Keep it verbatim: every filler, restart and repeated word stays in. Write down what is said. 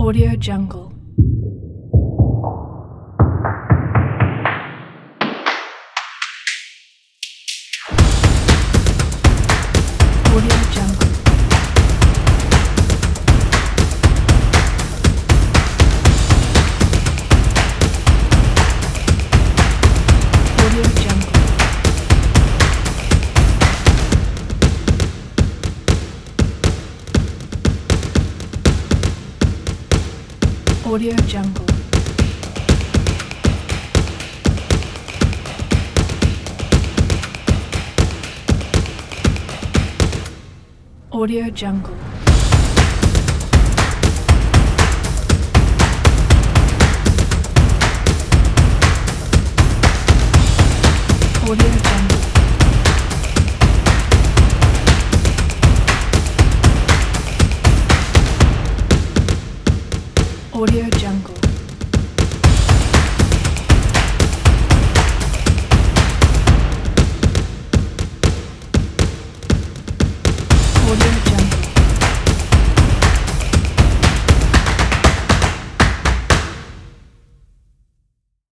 Audio Jungle. Audio Jungle. Audio Jungle. Audio Jungle. Audio Jungle. Audio Jungle. Audio Jungle. Audio